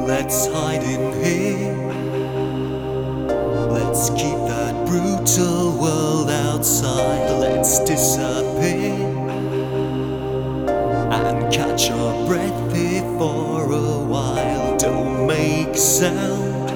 Let's hide in here. Let's keep that brutal world outside. Let's disappear and catch our breath here for a while. Don't make sound.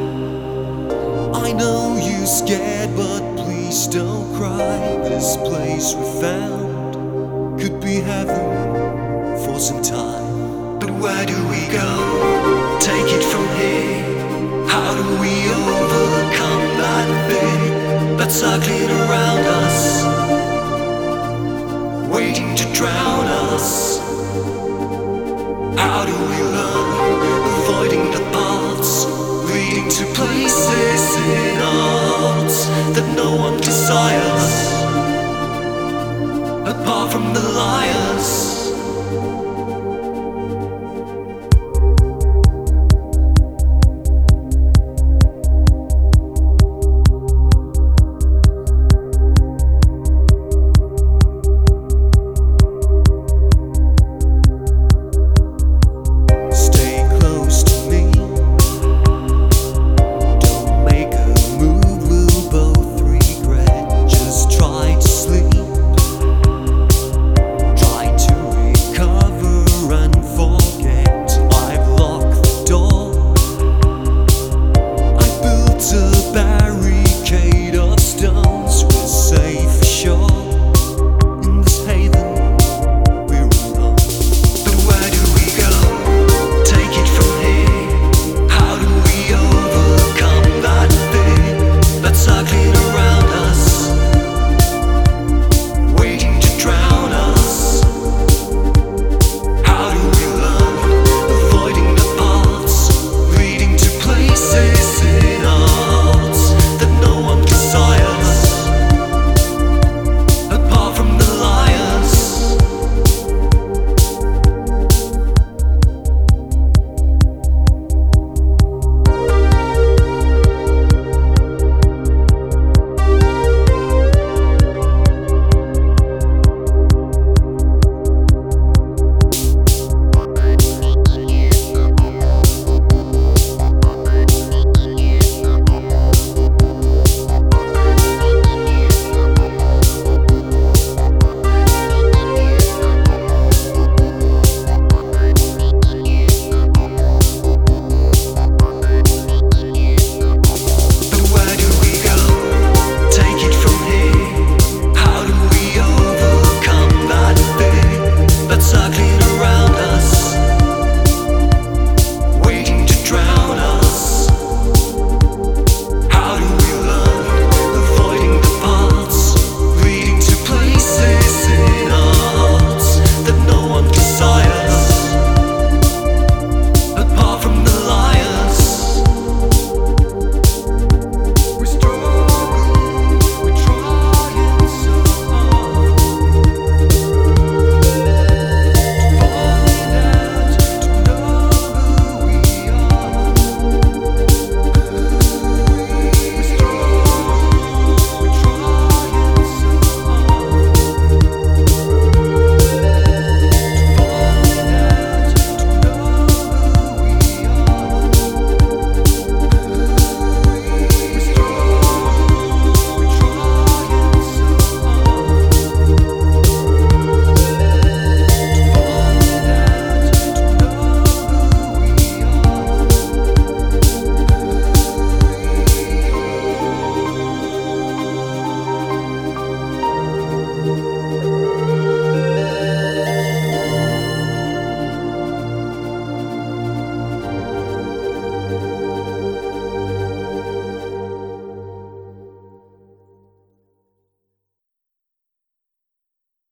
I know you're scared, but please don't cry. This place we found could be heaven for some time. But where do we go? Take it from here. How do we overcome that fear that's circling around us?